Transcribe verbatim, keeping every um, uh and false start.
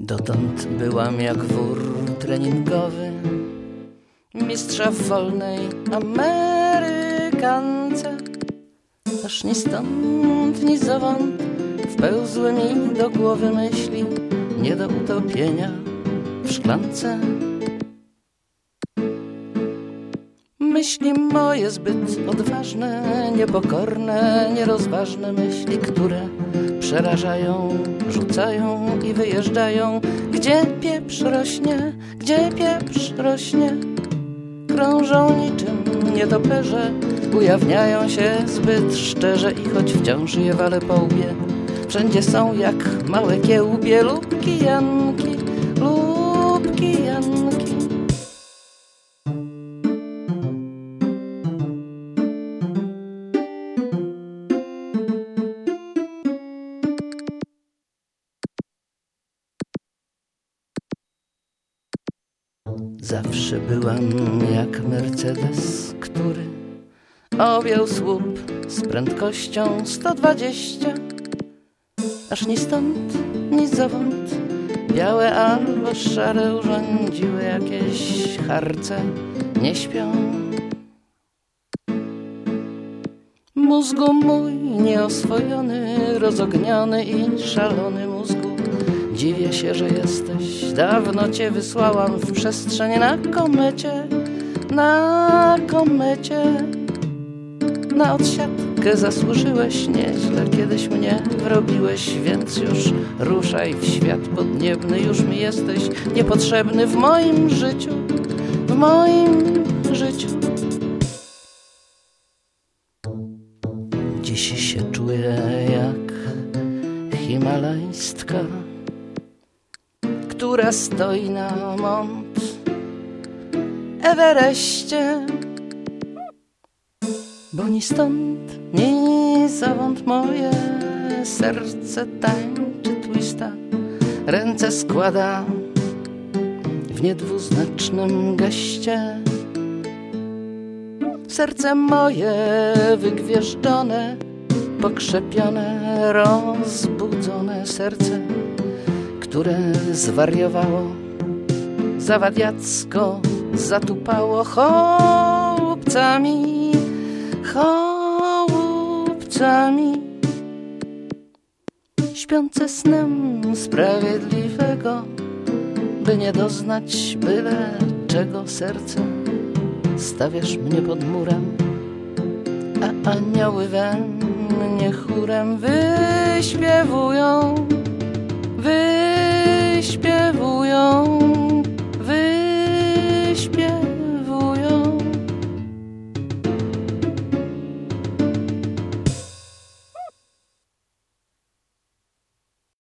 Dotąd byłam jak wór treningowy mistrza w wolnej Amerykance. Aż ni stąd, ni zowąd wpełzły mi do głowy myśli nie do utopienia w szklance. Myśli moje zbyt odważne, niepokorne, nierozważne myśli, które przerażają, rzucają i wyjeżdżają. Gdzie pieprz rośnie, gdzie pieprz rośnie, krążą niczym nietoperze, ujawniają się zbyt szczerze i choć wciąż je wale po łbie, wszędzie są jak małe kiełbie lub kijanki, lub kijanki. Zawsze byłam jak Mercedes, który objął słup z prędkością sto dwadzieścia. Aż ni stąd, ni zowąd białe albo szare urządziły jakieś harce, nie śpią. Mózgu mój nieoswojony, rozogniony i szalony mózgu, dziwię się, że jesteś. Dawno cię wysłałam w przestrzeń na komecie, na komecie. Na odsiadkę zasłużyłeś nieźle, kiedyś mnie wrobiłeś, więc już ruszaj w świat podniebny. Już mi jesteś niepotrzebny w moim życiu, w moim życiu. Dziś się czuję jak himalajstka, która stoi na Mont Everestie. Bo ni stąd, ni zowąd moje serce tańczy twista, ręce składa w niedwuznacznym geście. Serce moje wygwieżdżone, pokrzepione, rozbudzone, serce, które zwariowało, zawadiacko zatupało chłopcami, chłopcami, śpiące snem sprawiedliwego, by nie doznać byle czego. Serce, stawiasz mnie pod murem, a anioły we mnie chórem wyśpiewują, wy